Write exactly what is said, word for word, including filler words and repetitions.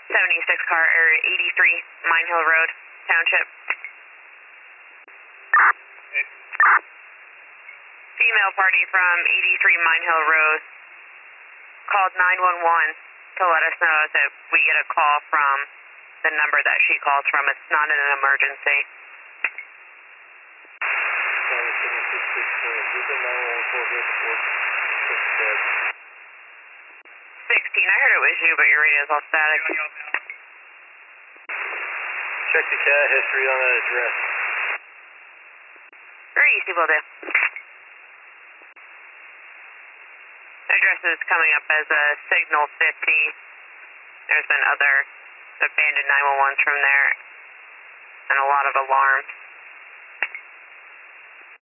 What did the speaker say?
seventy-six car, or eighty-three Mine Hill Road, Township. Female party from eighty-three Mine Hill Road called nine one one to let us know that we get a call from the number that she calls from. It's not an emergency. sixteen, I heard it was you, but your radio's all static. Check the cat history on that address. Very easy, will do. Address is coming up as a Signal fifty. There's been other abandoned nine one ones from there and a lot of alarms.